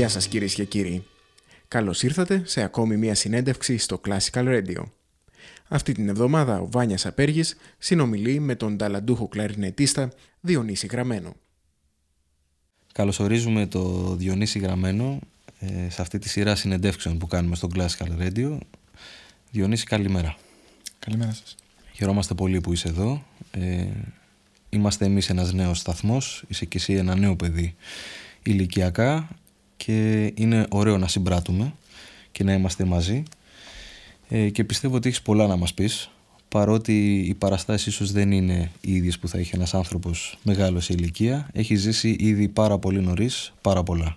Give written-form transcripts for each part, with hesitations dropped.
Γεια σας κυρίες και κύριοι. Καλώς ήρθατε σε ακόμη μια συνέντευξη στο Classical Radio. Αυτή την εβδομάδα ο Βάνιας Απέργης συνομιλεί με τον ταλαντούχο κλαρινετίστα Διονύση Γραμμένο. Καλωσορίζουμε το Διονύση Γραμμένο σε αυτή τη σειρά συνεντεύξεων που κάνουμε στο Classical Radio. Διονύση, καλημέρα. Καλημέρα σας. Χαιρόμαστε πολύ που είσαι εδώ. Είμαστε εμείς ένας νέος σταθμός, είσαι και εσύ ένα νέο παιδί ηλικιακά και είναι ωραίο να συμπράττουμε και να είμαστε μαζί και πιστεύω ότι έχεις πολλά να μας πεις, παρότι οι παραστάσεις ίσως δεν είναι οι ίδιες που θα είχε ένας άνθρωπος μεγάλος σε ηλικία. Έχεις ζήσει ήδη πάρα πολύ νωρίς, πάρα πολλά.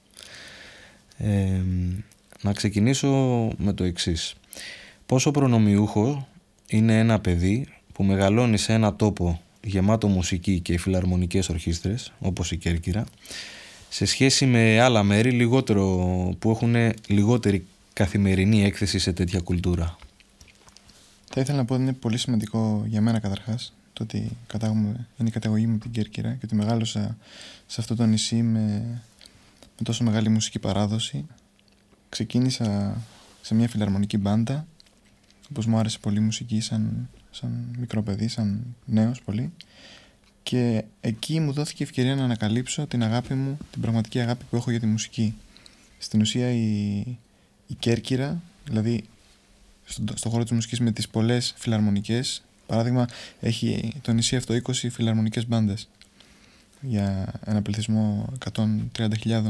Να ξεκινήσω με το εξής. Πόσο προνομιούχο είναι ένα παιδί που μεγαλώνει σε ένα τόπο γεμάτο μουσική και φιλαρμονικές ορχήστρες, όπως η Κέρκυρα, σε σχέση με άλλα μέρη που έχουν λιγότερη καθημερινή έκθεση σε τέτοια κουλτούρα. Θα ήθελα να πω ότι είναι πολύ σημαντικό για μένα καταρχάς το ότι είναι η καταγωγή μου από την Κέρκυρα και ότι μεγάλωσα σε αυτό το νησί με τόσο μεγάλη μουσική παράδοση. Ξεκίνησα σε μια φιλαρμονική μπάντα, όπως μου άρεσε πολύ η μουσική σαν μικρό παιδί, σαν νέος πολύ, και εκεί μου δόθηκε η ευκαιρία να ανακαλύψω την αγάπη μου, την πραγματική αγάπη που έχω για τη μουσική. Στην ουσία η Κέρκυρα, δηλαδή στον χώρο της μουσικής με τις πολλές φιλαρμονικές, παράδειγμα έχει το νησί αυτό 20 φιλαρμονικές μπάντες για ένα πληθυσμό 130.000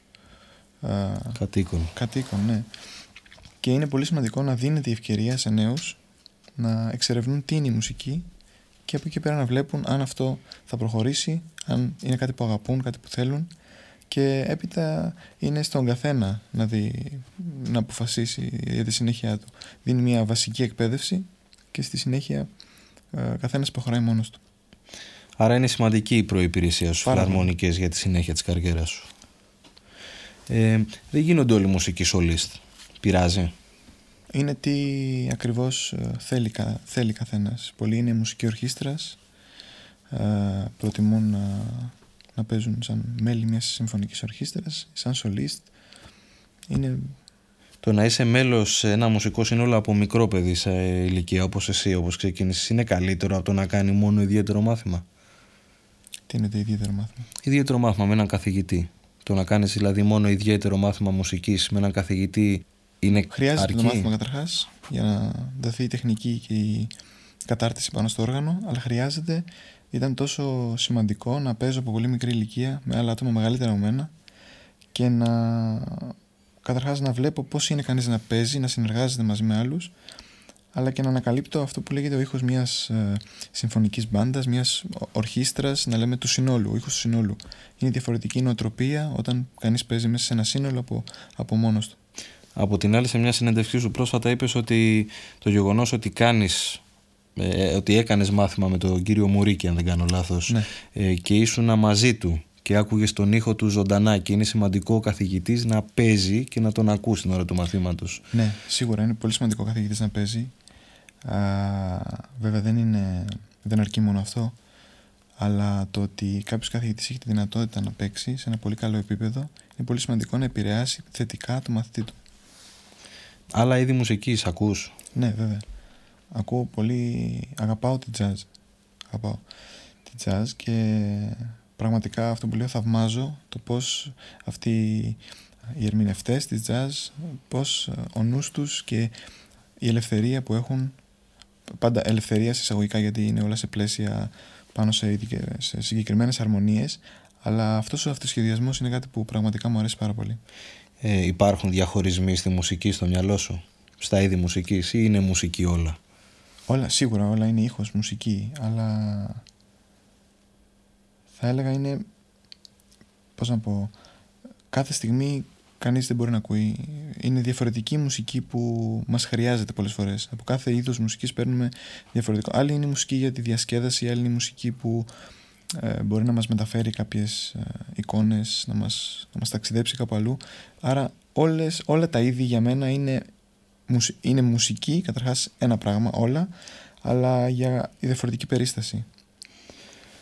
κατοίκων, ναι. Και είναι πολύ σημαντικό να δίνεται η ευκαιρία σε νέους να εξερευνούν τι είναι η μουσική και από εκεί πέρα να βλέπουν αν αυτό θα προχωρήσει, αν είναι κάτι που αγαπούν, κάτι που θέλουν, και έπειτα είναι στον καθένα να αποφασίσει για τη συνέχεια του. Δίνει μια βασική εκπαίδευση και στη συνέχεια καθένας προχωράει μόνος του. Άρα είναι σημαντική η προϋπηρεσία στους φιλαρμονικές για τη συνέχεια της καριέρας σου. Δεν γίνονται όλοι μουσικοί σολίστ. Πειράζει? Είναι τι ακριβώς θέλει καθένας. Πολλοί είναι μουσική ορχήστρας, προτιμούν να παίζουν σαν μέλη μιας συμφωνικής ορχήστρας, σαν σολίστ. Το να είσαι μέλος σε ένα μουσικό σύνολο από μικρό παιδί σε ηλικία όπως εσύ, όπως ξεκίνησες, είναι καλύτερο από το να κάνει μόνο ιδιαίτερο μάθημα? Τι είναι το ιδιαίτερο μάθημα? Ιδιαίτερο μάθημα με έναν καθηγητή. Το να κάνεις δηλαδή μόνο ιδιαίτερο μάθημα μουσικής με έναν καθηγητή είναι χρειάζεται αρκεί? το μάθημα καταρχάς για να δοθεί η τεχνική και η κατάρτιση πάνω στο όργανο, αλλά χρειάζεται. Ήταν τόσο σημαντικό να παίζω από πολύ μικρή ηλικία με άλλα άτομα μεγαλύτερα από μένα και καταρχάς να βλέπω πώς είναι κανείς να παίζει, να συνεργάζεται μαζί με άλλους, αλλά και να ανακαλύπτω αυτό που λέγεται ο ήχος μιας συμφωνικής μπάντας, μιας ορχήστρας, να λέμε του συνόλου, ο ήχος του συνόλου. Είναι διαφορετική νοοτροπία όταν κανείς παίζει μέσα σε ένα σύνολο από μόνος του. Από την άλλη, σε μια συνέντευξή σου πρόσφατα είπες ότι το γεγονός ότι έκανες μάθημα με τον κύριο Μουρίκη, αν δεν κάνω λάθος, ναι, και ήσουνα μαζί του και άκουγες τον ήχο του ζωντανά, και είναι σημαντικό ο καθηγητής να παίζει και να τον ακούς την ώρα του μαθήματος. Ναι, σίγουρα είναι πολύ σημαντικό ο καθηγητής να παίζει. Βέβαια δεν αρκεί μόνο αυτό, αλλά το ότι κάποιος καθηγητής έχει τη δυνατότητα να παίξει σε ένα πολύ καλό επίπεδο είναι πολύ σημαντικό, να επηρεάσει θετικά το μαθητή του. Άλλα είδη μουσικής ακούς? Ναι, βέβαια. Ακούω πολύ, αγαπάω τη jazz και πραγματικά αυτό που λέω, θαυμάζω το πώς αυτοί οι ερμηνευτές της jazz, πώς ο νους τους και η ελευθερία που έχουν, πάντα ελευθερία σε εισαγωγικά γιατί είναι όλα σε πλαίσια πάνω σε συγκεκριμένες αρμονίες, αλλά αυτός ο αυτοσχεδιασμός είναι κάτι που πραγματικά μου αρέσει πάρα πολύ. Υπάρχουν διαχωρισμοί στη μουσική στο μυαλό σου, στα είδη μουσικής, ή είναι μουσική όλα? Σίγουρα όλα είναι ήχος, μουσική, αλλά θα έλεγα είναι, πώς να πω, κάθε στιγμή κανείς δεν μπορεί να ακούει. Είναι διαφορετική μουσική που μας χρειάζεται πολλές φορές. Από κάθε είδος μουσικής παίρνουμε διαφορετικό. Άλλη είναι η μουσική για τη διασκέδαση, άλλη είναι η μουσική που μπορεί να μας μεταφέρει κάποιες εικόνες, να μας ταξιδέψει κάπου αλλού. Άρα όλα τα είδη για μένα είναι μουσική, καταρχάς ένα πράγμα όλα, αλλά για η διαφορετική περίσταση.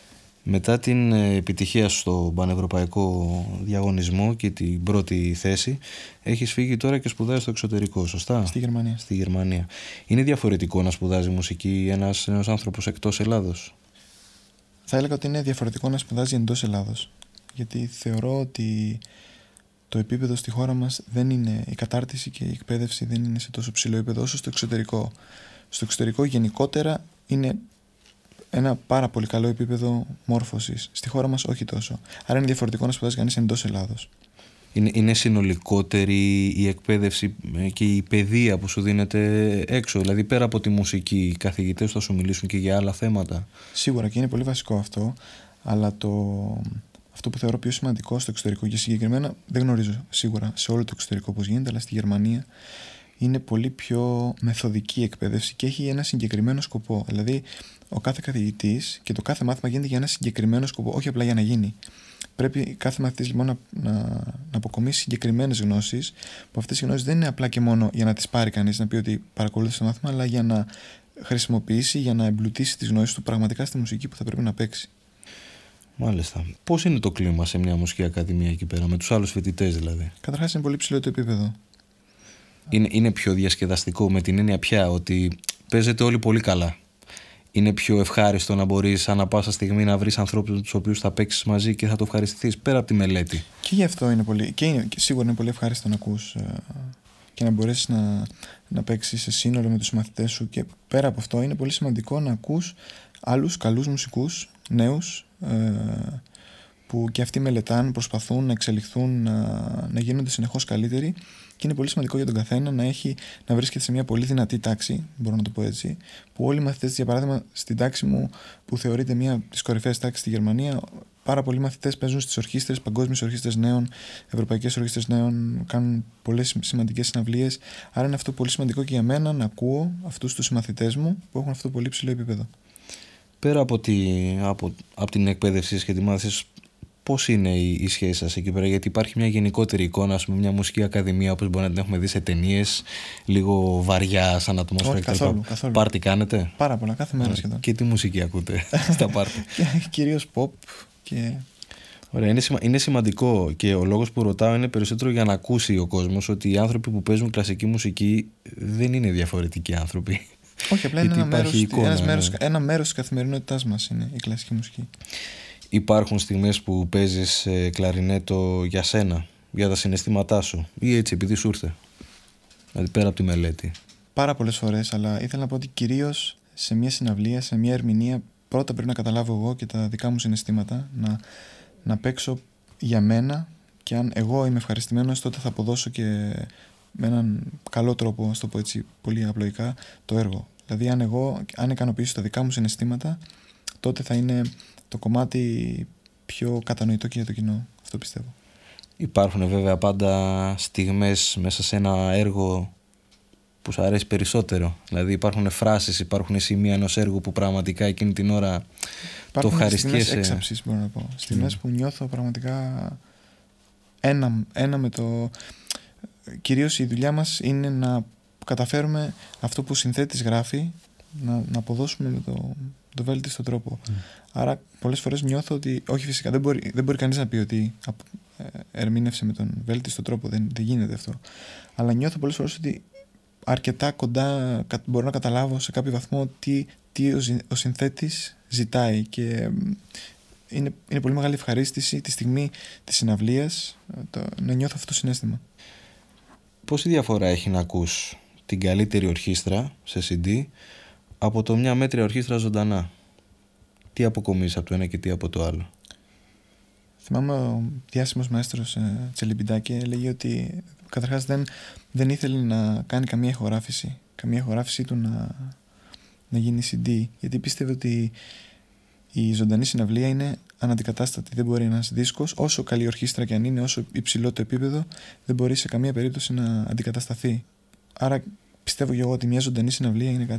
Μετά την επιτυχία στο πανευρωπαϊκό διαγωνισμό και την πρώτη θέση, έχεις φύγει τώρα και σπουδάζεις στο εξωτερικό, σωστά? Στη Γερμανία. Είναι διαφορετικό να σπουδάζει μουσική ένας νέος άνθρωπος εκτός Ελλάδος? Θα έλεγα ότι είναι διαφορετικό να σπουδάζει εντός Ελλάδος. Γιατί θεωρώ ότι το επίπεδο στη χώρα μας δεν είναι, η κατάρτιση και η εκπαίδευση δεν είναι σε τόσο ψηλό επίπεδο όσο στο εξωτερικό. Στο εξωτερικό γενικότερα είναι ένα πάρα πολύ καλό επίπεδο μόρφωσης. Στη χώρα μας όχι τόσο. Άρα είναι διαφορετικό να σπουδάζει κανείς εντός Ελλάδος. Είναι συνολικότερη η εκπαίδευση και η παιδεία που σου δίνεται έξω? Δηλαδή πέρα από τη μουσική, οι καθηγητές θα σου μιλήσουν και για άλλα θέματα? Σίγουρα, και είναι πολύ βασικό αυτό, αλλά αυτό που θεωρώ πιο σημαντικό στο εξωτερικό και συγκεκριμένα, δεν γνωρίζω σίγουρα σε όλο το εξωτερικό πώς γίνεται, αλλά στη Γερμανία είναι πολύ πιο μεθοδική η εκπαίδευση και έχει ένα συγκεκριμένο σκοπό. Δηλαδή, ο κάθε καθηγητής και το κάθε μάθημα γίνεται για ένα συγκεκριμένο σκοπό, όχι απλά για να γίνει. Πρέπει κάθε μαθητής λοιπόν να αποκομίσει συγκεκριμένες γνώσεις, που αυτές οι γνώσεις δεν είναι απλά και μόνο για να τις πάρει κανείς, να πει ότι παρακολούθησε το μάθημα, αλλά για να χρησιμοποιήσει, για να εμπλουτίσει τις γνώσεις του πραγματικά στη μουσική που θα πρέπει να παίξει. Μάλιστα. Πώς είναι το κλίμα σε μια μουσική ακαδημία εκεί πέρα, με τους άλλους φοιτητές δηλαδή? Καταρχάς είναι πολύ ψηλό το επίπεδο. Είναι πιο διασκεδαστικό με την έννοια πια ότι παίζετε όλοι πολύ καλά? Είναι πιο ευχάριστο να μπορείς ανά πάσα στιγμή να βρεις ανθρώπους τους οποίους θα παίξεις μαζί και θα το ευχαριστηθείς πέρα από τη μελέτη? Και γι' αυτό είναι πολύ, και σίγουρα είναι πολύ ευχάριστο να ακούς και να μπορέσεις να παίξεις σε σύνολο με τους μαθητές σου, και πέρα από αυτό είναι πολύ σημαντικό να ακούς άλλους καλούς μουσικούς, νέους, που και αυτοί μελετάνε, προσπαθούν να εξελιχθούν, να γίνονται συνεχώς καλύτεροι, και είναι πολύ σημαντικό για τον καθένα να βρίσκεται σε μια πολύ δυνατή τάξη, μπορώ να το πω έτσι, που όλοι οι μαθητές, για παράδειγμα στην τάξη μου που θεωρείται μια από τις κορυφαίες τάξεις στη Γερμανία, πάρα πολλοί μαθητές παίζουν στις ορχήστρες, παγκόσμιες ορχήστρες νέων, ευρωπαϊκές ορχήστρες νέων, κάνουν πολλές σημαντικές συναυλίες. Άρα είναι αυτό πολύ σημαντικό και για μένα να ακούω αυτούς τους συμμαθητές μου που έχουν αυτό το πολύ ψηλό επίπεδο. Πέρα από την εκπαίδευση και τη μάθηση, πώς είναι η σχέση σας εκεί πέρα? Γιατί υπάρχει μια γενικότερη εικόνα, ας πούμε, μια μουσική ακαδημία όπως μπορεί να την έχουμε δει σε ταινίες, λίγο βαριά σαν ατμόσφαιρα. Καθόλου. Πάρτι κάνετε? Πάρα πολλά, κάθε μέρα σχεδόν. Και τι μουσική ακούτε στα πάρτι? Κυρίως pop και... Ωραία, είναι σημαντικό, και ο λόγος που ρωτάω είναι περισσότερο για να ακούσει ο κόσμος ότι οι άνθρωποι που παίζουν κλασική μουσική δεν είναι διαφορετικοί άνθρωποι. Όχι, απλά είναι ένα μέρος της καθημερινότητάς μας είναι η κλασική μουσική. Υπάρχουν στιγμές που παίζεις κλαρινέτο για σένα, για τα συναισθήματά σου, ή έτσι επειδή σου ήρθε, δηλαδή πέρα από τη μελέτη? Πάρα πολλές φορές, αλλά ήθελα να πω ότι κυρίως σε μια συναυλία, σε μια ερμηνεία, πρώτα πρέπει να καταλάβω εγώ και τα δικά μου συναισθήματα, να παίξω για μένα, και αν εγώ είμαι ευχαριστημένος, τότε θα αποδώσω και με έναν καλό τρόπο, ας το πω έτσι πολύ απλοϊκά, το έργο. Δηλαδή αν ικανοποιήσω τα δικά μου συναισθήματα, τότε θα είναι το κομμάτι πιο κατανοητό και για το κοινό. Αυτό πιστεύω. Υπάρχουν βέβαια πάντα στιγμές μέσα σε ένα έργο που σου αρέσει περισσότερο? Δηλαδή υπάρχουν φράσεις, υπάρχουν σημεία ενός έργου που πραγματικά εκείνη την ώρα το ευχαριστιέσαι? Στιγμές έξαψης, μπορώ να πω. Στιγμές που νιώθω πραγματικά ένα με το... Κυρίως η δουλειά μας είναι να καταφέρουμε αυτό που ο συνθέτης γράφει να αποδώσουμε με το βέλτιστο τρόπο. Άρα πολλές φορές νιώθω ότι, όχι φυσικά, δεν μπορεί κανείς να πει ότι ερμήνευσε με τον βέλτιστο τρόπο, δεν γίνεται αυτό. Αλλά νιώθω πολλές φορές ότι αρκετά κοντά μπορώ να καταλάβω σε κάποιο βαθμό τι ο συνθέτης ζητάει, και είναι πολύ μεγάλη ευχαρίστηση τη στιγμή της συναυλίας να νιώθω αυτό το συναίσθημα. Πόση διαφορά έχει να ακούς την καλύτερη ορχήστρα σε CD από το μια μέτρια ορχήστρα ζωντανά? Τι αποκομίζεις από το ένα και τι από το άλλο? Θυμάμαι ο διάσημος μαέστρος Τσελιμπιντάκη έλεγε ότι καταρχάς δεν ήθελε να κάνει καμία ηχογράφηση του να γίνει CD, γιατί πίστευε ότι η ζωντανή συναυλία είναι αναντικατάστατη. Δεν μπορεί ένας δίσκος, όσο καλή ορχήστρα και αν είναι, όσο υψηλό το επίπεδο, δεν μπορεί σε καμία περίπτωση να αντικατασταθεί. Άρα πιστεύω και εγώ ότι μια ζωντανή συναυλία είναι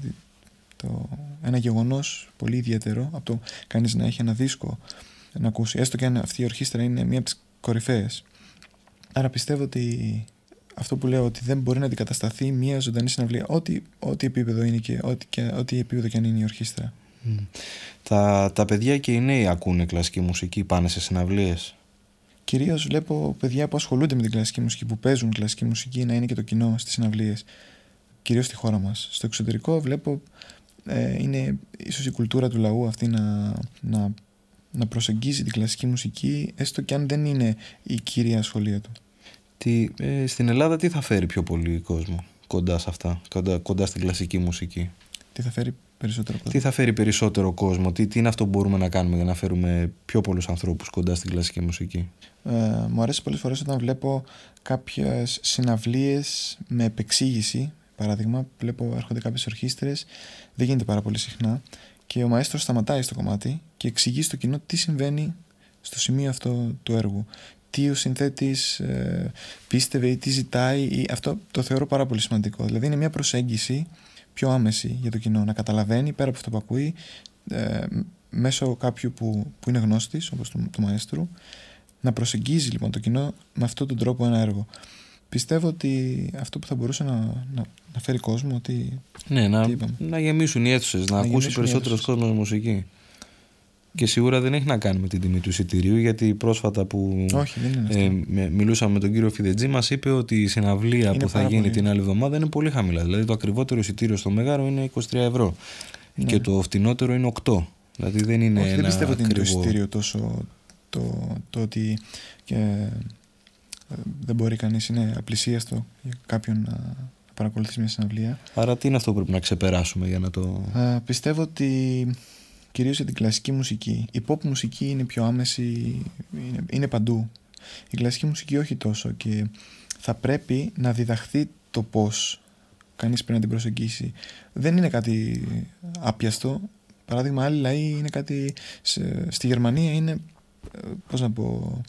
ένα γεγονός πολύ ιδιαίτερο από το κανείς να έχει ένα δίσκο να ακούσει, έστω και αν αυτή η ορχήστρα είναι μία από τις κορυφαίες. Άρα πιστεύω ότι αυτό που λέω, ότι δεν μπορεί να αντικατασταθεί μία ζωντανή συναυλία, ό,τι επίπεδο είναι και ό,τι επίπεδο και αν είναι η ορχήστρα. Τα παιδιά και οι νέοι ακούνε κλασική μουσική, πάνε σε συναυλίες? Κυρίως βλέπω παιδιά που ασχολούνται με την κλασική μουσική, που παίζουν κλασική μουσική, να είναι και το κοινό στις συναυλίες. Κυρίως στη χώρα μας. Στο εξωτερικό βλέπω είναι ίσως η κουλτούρα του λαού αυτή να προσεγγίζει την κλασική μουσική, έστω και αν δεν είναι η κύρια ασχολία του. Στην Ελλάδα τι θα φέρει πιο πολύ κόσμο κοντά σε αυτά, κοντά στην κλασική μουσική? Τι θα φέρει περισσότερο κόσμο? Τι θα φέρει περισσότερο κόσμο, τι είναι αυτό που μπορούμε να κάνουμε για να φέρουμε πιο πολλούς ανθρώπους κοντά στην κλασική μουσική? Μου αρέσει πολλές φορές όταν βλέπω κάποιες συναυλίες με επεξήγηση. Παράδειγμα, βλέπω έρχονται κάποιες ορχήστρες, δεν γίνεται πάρα πολύ συχνά, και ο μαέστρος σταματάει στο κομμάτι και εξηγεί στο κοινό τι συμβαίνει στο σημείο αυτό του έργου. Τι ο συνθέτης πίστευε ή τι ζητάει, ή αυτό το θεωρώ πάρα πολύ σημαντικό. Δηλαδή είναι μια προσέγγιση πιο άμεση για το κοινό, να καταλαβαίνει πέρα από αυτό που ακούει, μέσω κάποιου που είναι γνώστης, όπως του μαέστρου, να προσεγγίζει λοιπόν το κοινό με αυτόν τον τρόπο ένα έργο. Πιστεύω ότι αυτό που θα μπορούσε να φέρει κόσμο, ότι. Ναι, να γεμίσουν οι αίθουσες, να ακούσει περισσότερος κόσμος μουσική. Και σίγουρα δεν έχει να κάνει με την τιμή του εισιτηρίου, γιατί πρόσφατα που μιλούσαμε με τον κύριο Φιδετζή, μας είπε ότι η συναυλία που θα γίνει την άλλη εβδομάδα είναι πολύ χαμηλά. Δηλαδή το ακριβότερο εισιτήριο στο Μέγαρο είναι 23 ευρώ και το φτηνότερο είναι 8. Δηλαδή δεν είναι. Δεν πιστεύω ότι είναι το εισιτήριο τόσο το ότι δεν μπορεί κανείς, είναι απλησίαστο για κάποιον να παρακολουθήσει μια συναυλία. Άρα τι είναι αυτό που πρέπει να ξεπεράσουμε για να το. Πιστεύω ότι κυρίως για την κλασική μουσική. Η pop μουσική είναι πιο άμεση, είναι παντού. Η κλασική μουσική όχι τόσο, και θα πρέπει να διδαχθεί το πώς κανείς πρέπει να την προσεγγίσει. Δεν είναι κάτι άπιαστο. Παράδειγμα, άλλοι λαοί είναι κάτι. Στη Γερμανία είναι. Πώς να πω.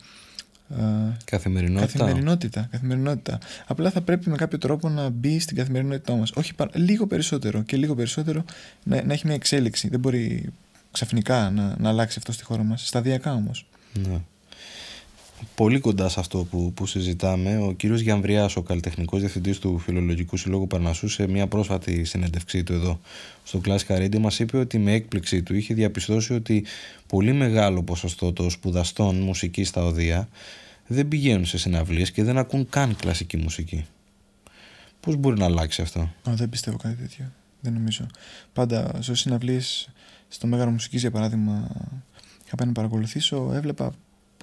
Καθημερινότητα. Απλά θα πρέπει με κάποιο τρόπο να μπει στην καθημερινότητά μας. Όχι λίγο περισσότερο και λίγο περισσότερο να έχει μια εξέλιξη. Δεν μπορεί ξαφνικά να αλλάξει αυτό στη χώρα μας. Σταδιακά όμως. Ναι. Πολύ κοντά σε αυτό που συζητάμε, ο κύριος Γιανβριάς, ο καλλιτεχνικός διευθυντής του Φιλολογικού Συλλόγου Παρνασσού, σε μια πρόσφατη συνέντευξή του εδώ στο Classical Radio, μας είπε ότι με έκπληξή του είχε διαπιστώσει ότι πολύ μεγάλο ποσοστό των σπουδαστών μουσικής στα οδεία δεν πηγαίνουν σε συναυλίες και δεν ακούν καν κλασική μουσική. Πώς μπορεί να αλλάξει αυτό? Δεν πιστεύω κάτι τέτοιο. Δεν νομίζω. Πάντα σε συναυλίες, στο Μέγαρο Μουσικής για παράδειγμα, είχα πάει να παρακολουθήσω, έβλεπα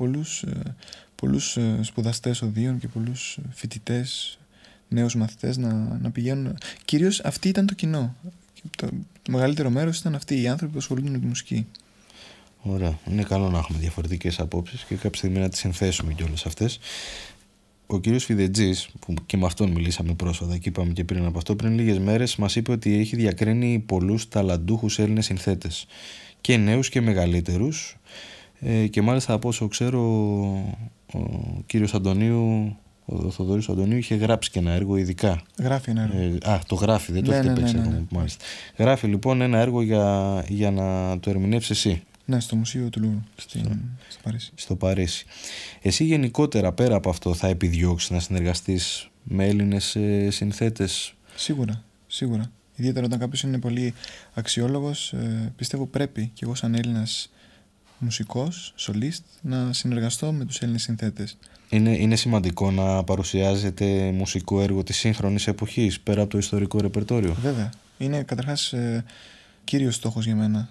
πολλούς σπουδαστές οδείων και πολλούς φοιτητές, νέους μαθητές να πηγαίνουν. Κυρίως αυτή ήταν το κοινό. Το μεγαλύτερο μέρος ήταν αυτοί οι άνθρωποι που ασχολούνται με τη μουσική. Ωραία. Είναι καλό να έχουμε διαφορετικές απόψεις και κάποια στιγμή να τις συνθέσουμε και όλες αυτές. Ο κύριος Φιδετζής, που και με αυτόν μιλήσαμε πρόσφατα και είπαμε και πριν από αυτό, πριν λίγες μέρες μας είπε ότι έχει διακρίνει πολλούς ταλαντούχους Έλληνες συνθέτες, και νέους και μεγαλύτερους, και μάλιστα από όσο ξέρω ο κύριος Αντωνίου, ο Θοδωρής Αντωνίου, είχε γράψει και ένα έργο ειδικά. Γράφει ένα έργο. Το γράφει, δεν το έχετε παίξει ακόμα, μάλιστα. Γράφει λοιπόν ένα έργο για να το ερμηνεύσει εσύ. Ναι, στο Μουσείο του Λούρου, στο Παρίσι. Στο Παρίσι. Εσύ γενικότερα, πέρα από αυτό, θα επιδιώξεις να συνεργαστείς με Έλληνες συνθέτες? Σίγουρα. Ιδιαίτερα όταν κάποιος είναι πολύ αξιόλογος, πιστεύω πρέπει και εγώ σαν Έλληνας μουσικός, σολίστ, να συνεργαστώ με τους Έλληνες συνθέτες. Είναι σημαντικό να παρουσιάζεται μουσικό έργο της σύγχρονης εποχής, πέρα από το ιστορικό ρεπερτόριο? Βέβαια. Είναι καταρχάς κύριος στόχος για μένα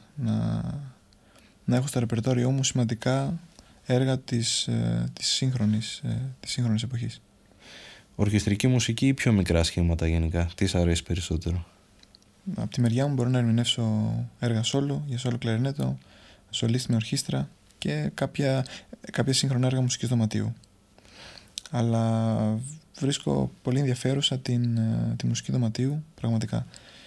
να έχω στο ρεπερτόριό μου σημαντικά έργα της σύγχρονης εποχής. Ορχιστρική μουσική ή πιο μικρά σχήματα γενικά? Τι σ' αρέσει περισσότερο? Από τη μεριά μου μπορώ να ερμηνεύσω έργα solo, για solo κλαρινέτο, σολίστ με ορχήστρα και κάποια σύγχρονα έργα μουσικής δωματίου. Αλλά βρίσκω πολύ ενδιαφέρουσα τη μουσική δωματίου πραγματικά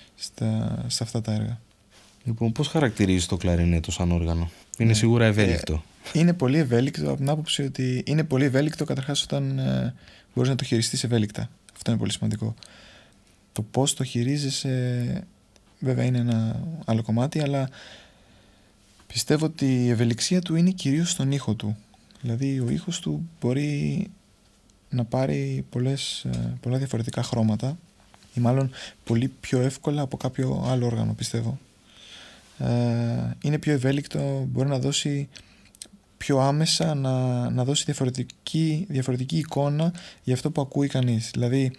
σε αυτά τα έργα. Λοιπόν, πώς χαρακτηρίζεις το κλαρινέτο σαν όργανο? Είναι σίγουρα ευέλικτο. Είναι πολύ ευέλικτο από την άποψη ότι είναι πολύ ευέλικτο καταρχάς όταν μπορείς να το χειριστείς ευέλικτα. Αυτό είναι πολύ σημαντικό. Το πώς το χειρίζεσαι βέβαια είναι ένα άλλο κομμάτι, αλλά πιστεύω ότι η ευελιξία του είναι κυρίως στον ήχο του. Δηλαδή ο ήχος του μπορεί να πάρει πολλά διαφορετικά χρώματα, ή μάλλον πολύ πιο εύκολα από κάποιο άλλο όργανο, πιστεύω. είναι πιο ευέλικτο, μπορεί να δώσει πιο άμεσα, να δώσει διαφορετική εικόνα για αυτό που ακούει κανείς. Δηλαδή,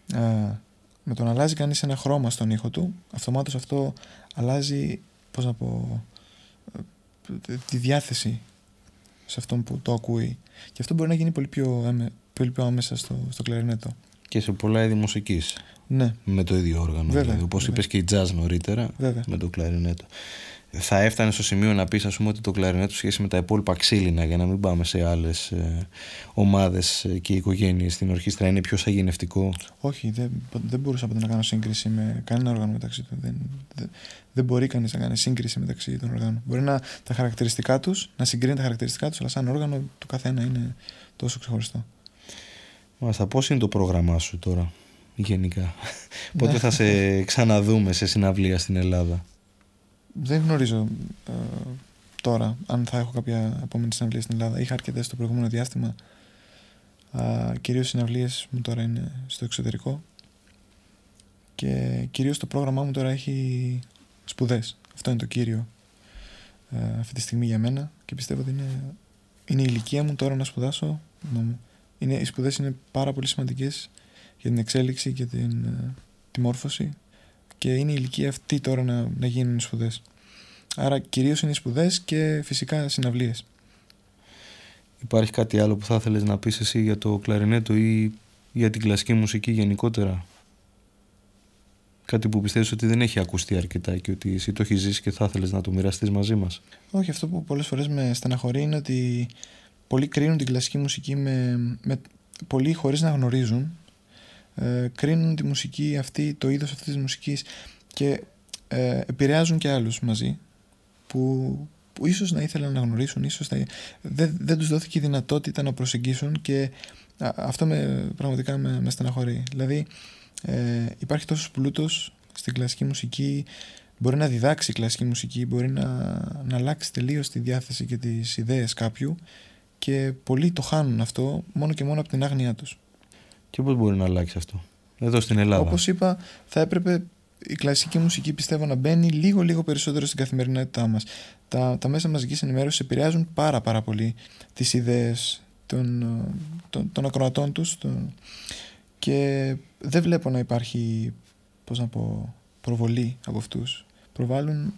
με το να αλλάζει κανείς ένα χρώμα στον ήχο του, αυτομάτως αυτό αλλάζει, πώς να πω, τη διάθεση σε αυτόν που το ακούει. Και αυτό μπορεί να γίνει πολύ πιο άμεσα στο κλαρινέτο. Και σε πολλά είδη μουσικής. Ναι. Με το ίδιο όργανο. Δηλαδή, όπως είπες και η jazz νωρίτερα, βέβαια, με το κλαρινέτο. Θα έφτανε στο σημείο να πεις, ας πούμε, ότι το κλαρινέτο σχέση με τα υπόλοιπα ξύλινα, για να μην πάμε σε άλλες ομάδες και οικογένειες στην ορχήστρα, είναι πιο σαγηνευτικό? Όχι, δεν μπορούσα ποτέ να κάνω σύγκριση με κανένα όργανο μεταξύ του. Δεν μπορεί κανείς να κάνει σύγκριση μεταξύ των οργάνων. Μπορεί τα χαρακτηριστικά τους, να συγκρίνει τα χαρακτηριστικά τους, αλλά σαν όργανο το καθένα είναι τόσο ξεχωριστό. Μάλιστα, πώς είναι το πρόγραμμά σου τώρα, γενικά? Πότε θα σε ξαναδούμε σε συναυλία στην Ελλάδα? Δεν γνωρίζω τώρα αν θα έχω κάποια επόμενη συναυλία στην Ελλάδα. Είχα αρκετές στο προηγούμενο διάστημα. Κυρίως οι συναυλίες μου τώρα είναι στο εξωτερικό. Και κυρίως το πρόγραμμά μου τώρα έχει σπουδές. Αυτό είναι το κύριο αυτή τη στιγμή για μένα. Και πιστεύω ότι είναι η ηλικία μου τώρα να σπουδάσω. Οι σπουδές είναι πάρα πολύ σημαντικές για την εξέλιξη και τη μόρφωση. Και είναι η ηλικία αυτή τώρα να γίνουν σπουδές. Άρα κυρίως είναι σπουδές και φυσικά συναυλίες. Υπάρχει κάτι άλλο που θα ήθελες να πεις εσύ για το κλαρινέτο ή για την κλασική μουσική γενικότερα? Κάτι που πιστεύεις ότι δεν έχει ακουστεί αρκετά και ότι εσύ το έχεις ζήσει και θα ήθελες να το μοιραστείς μαζί μας? Όχι, αυτό που πολλές φορές με στεναχωρεί είναι ότι πολλοί κρίνουν την κλασική μουσική πολλοί χωρίς να γνωρίζουν. Κρίνουν τη μουσική αυτή, το είδος αυτής της μουσικής και επηρεάζουν και άλλους μαζί που ίσως να ήθελαν να γνωρίσουν, ίσως δεν τους δόθηκε η δυνατότητα να προσεγγίσουν και αυτό πραγματικά με στεναχωρεί. Δηλαδή υπάρχει τόσος πλούτος στην κλασική μουσική, μπορεί να διδάξει η κλασική μουσική, μπορεί να αλλάξει τελείως τη διάθεση και τις ιδέες κάποιου και πολλοί το χάνουν αυτό μόνο και μόνο από την άγνοιά τους. Και πώς μπορεί να αλλάξει αυτό εδώ στην Ελλάδα? Όπως είπα, θα έπρεπε η κλασική μουσική, πιστεύω, να μπαίνει λίγο περισσότερο στην καθημερινότητά μας. Τα μέσα μαζικής ενημέρωσης επηρεάζουν πάρα πολύ τις ιδέες των ακροατών τους και δεν βλέπω να υπάρχει, πώς να πω, προβολή από αυτούς. Προβάλλουν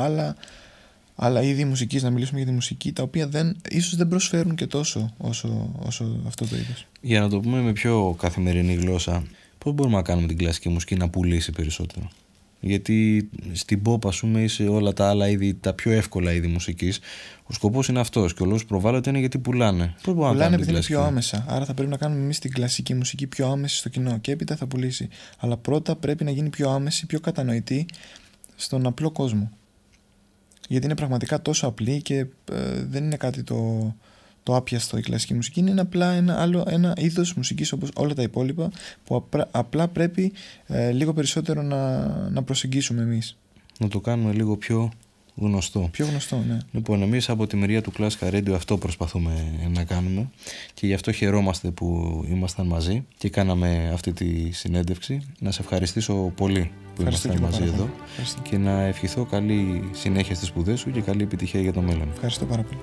άλλα είδη μουσικής, να μιλήσουμε για τη μουσική, τα οποία ίσως δεν προσφέρουν και τόσο όσο αυτό το είδος. Για να το πούμε με πιο καθημερινή γλώσσα, πώς μπορούμε να κάνουμε την κλασική μουσική να πουλήσει περισσότερο? Γιατί στην pop, ας πούμε, ή σε όλα τα άλλα είδη, τα πιο εύκολα είδη μουσικής, ο σκοπός είναι αυτός και ο λόγος που προβάλλονται είναι γιατί πουλάνε. Πώς μπορούμε να κάνουμε επειδή είναι πιο άμεσα. Άρα θα πρέπει να κάνουμε εμείς την κλασική μουσική πιο άμεση στο κοινό και έπειτα θα πουλήσει. Αλλά πρώτα πρέπει να γίνει πιο άμεση, πιο κατανοητή στον απλό κόσμο. Γιατί είναι πραγματικά τόσο απλή και δεν είναι κάτι το άπιαστο η κλασική μουσική. Είναι απλά ένα είδος μουσικής όπως όλα τα υπόλοιπα που απλά πρέπει λίγο περισσότερο να προσεγγίσουμε εμείς. Να το κάνουμε λίγο πιο γνωστό. Πιο γνωστό, ναι. Λοιπόν, εμείς από τη μεριά του Classical Radio αυτό προσπαθούμε να κάνουμε και γι' αυτό χαιρόμαστε που ήμασταν μαζί και κάναμε αυτή τη συνέντευξη. Να σε ευχαριστήσω πολύ που ήμασταν μαζί εδώ και να ευχηθώ καλή συνέχεια στις σπουδές σου και καλή επιτυχία για το μέλλον. Ευχαριστώ πάρα πολύ.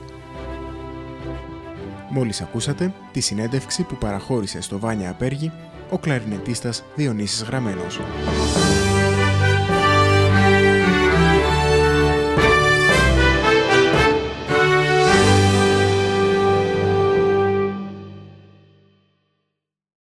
Μόλις ακούσατε τη συνέντευξη που παραχώρησε στο Βάνια Απέργη ο κλαρινετίστας Διονύσης Γραμμένος.